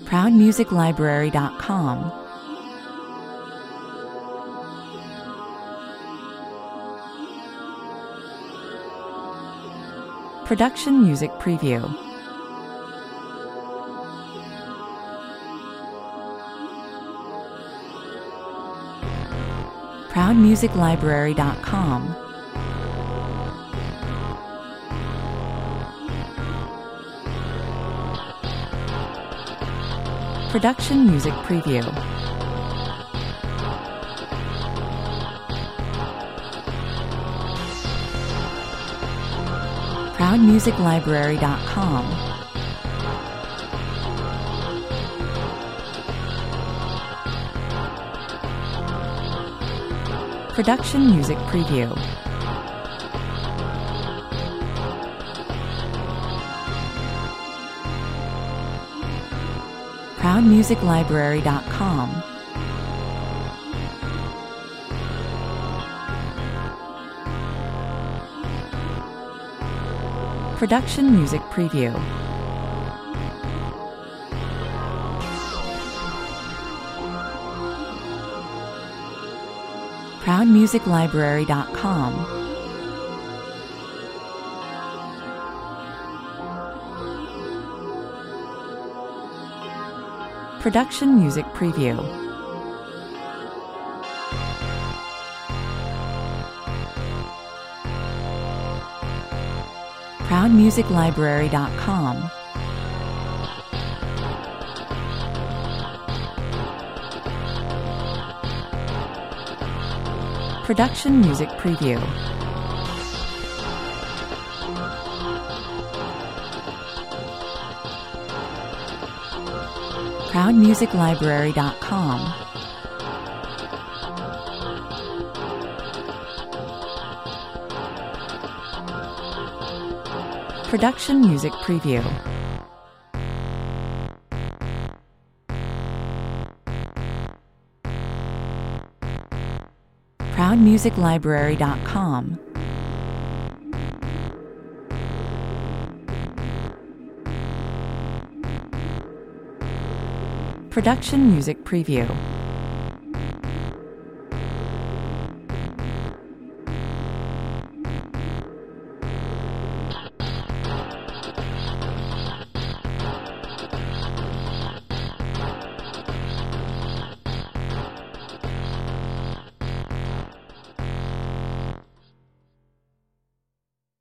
ProudMusicLibrary.com. Production Music Preview. ProudMusicLibrary.com. Production Music Preview. ProudMusicLibrary.com. Production Music Preview. ProudMusicLibrary.com. Production Music Preview. ProudMusicLibrary.com. Production Music Preview. ProudMusicLibrary.com. Production Music Preview. ProudMusicLibrary.com. Production Music Preview. ProudMusicLibrary.com. Production Music Preview.